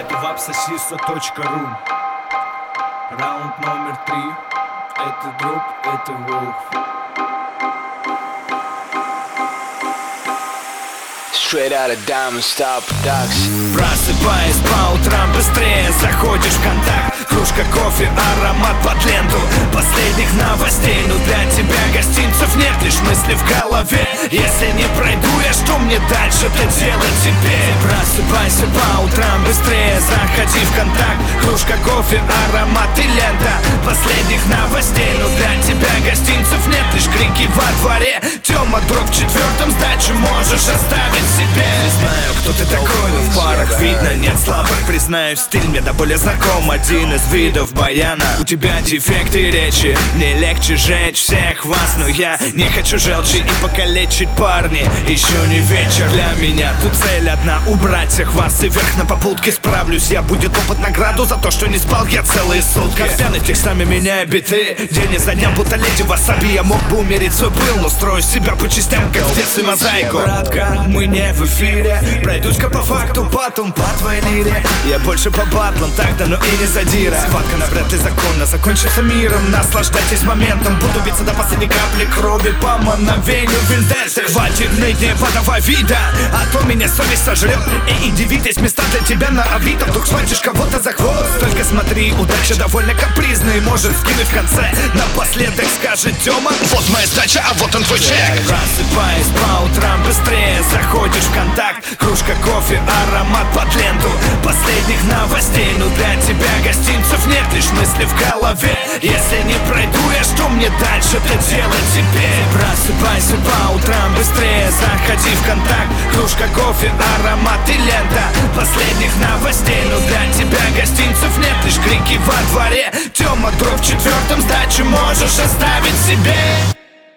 Это vapsasisa.ru. Раунд номер 3. Это дроп, это волк. Straight out of Diamond Star Production. Просыпаясь по утрам, быстрее заходишь в контакт. Кружка кофе, аромат под ленту последних новостей. Но для тебя гостинцев нет, лишь мысли в голове. Если не пройду я, что мне дальше-то делать теперь? Просыпайся по утрам, быстрее заходи в контакт. Кружка кофе, аромат и лента последних новостей. Но для тебя гостинцев нет, лишь крики во дворе. Тёма, дроп в 4-м, сдачу можешь оставить себе. Не знаю, кто ты такой, но в парах видно, нет слабых. Признаюсь, стиль мне до боли знаком. Один из видов баяна. У тебя дефекты речи, мне легче жечь всех вас. Но я не хочу желчи и покалечить парни. Еще не вечер для меня, тут цель одна: убрать всех вас и вверх на попутке. Справлюсь я, будет опыт награду за то, что не спал я целые сутки. Пьяный текстами меняя биты, день за днем будто леди васаби. Я мог бы умереть свой пыл, но строю себя по частям, как в детстве мозаику. Братка, мы не в эфире, пройдусь-ка по факту, потом по твоей лире. Я больше по батлам, тогда, но и не задира. Схватка навряд ли законно закончится миром. Наслаждайтесь моментом, буду биться до последней капли крови по мановению Виндельса. Хватит ныть, не подавай вида, а то меня совесть сожрет. И дивитесь, места для тебя на авито. Вдруг схватишь кого-то за хвост. Только смотри, удача довольно капризная, может скинуть в конце. Напоследок скажет Тёма: вот моя сдача, а вот он твой чек. Просыпаясь по утрам, быстрее заходишь в контакт. Кружка кофе, аромат под ленту последних новостей. Но для тебя гостинцев нет, лишь мысли в голове. Если не пройду я, что мне дальше-то делать теперь? Просыпайся по утрам, быстрее заходи в контакт. Кружка кофе, аромат и лента последних новостей. Но для тебя гостинцев нет, лишь крики во дворе. Тёма, дроп в 4-м, сдачу можешь оставить себе.